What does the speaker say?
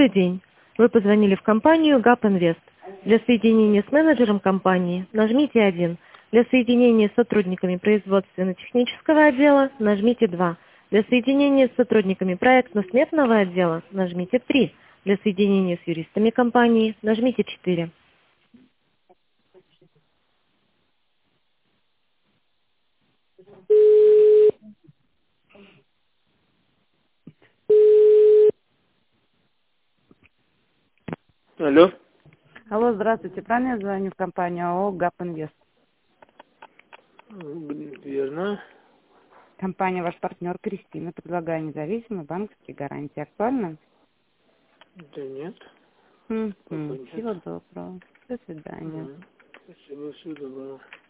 Добрый день. Вы позвонили в компанию ГАП Инвест. Для соединения с менеджером компании нажмите 1. Для соединения с сотрудниками производственно-технического отдела нажмите 2. Для соединения с сотрудниками проектно-сметного отдела нажмите 3. Для соединения с юристами компании нажмите 4. Алло. Алло, здравствуйте. Правильно я звоню в компанию ООО «ГАП Инвест»? Верно. Компания «Ваш партнер» Кристина. Предлагаю независимые банковские гарантии. Актуально? Да нет. Пока Мгм. нет. Всего доброго. До свидания. Спасибо, всего доброго.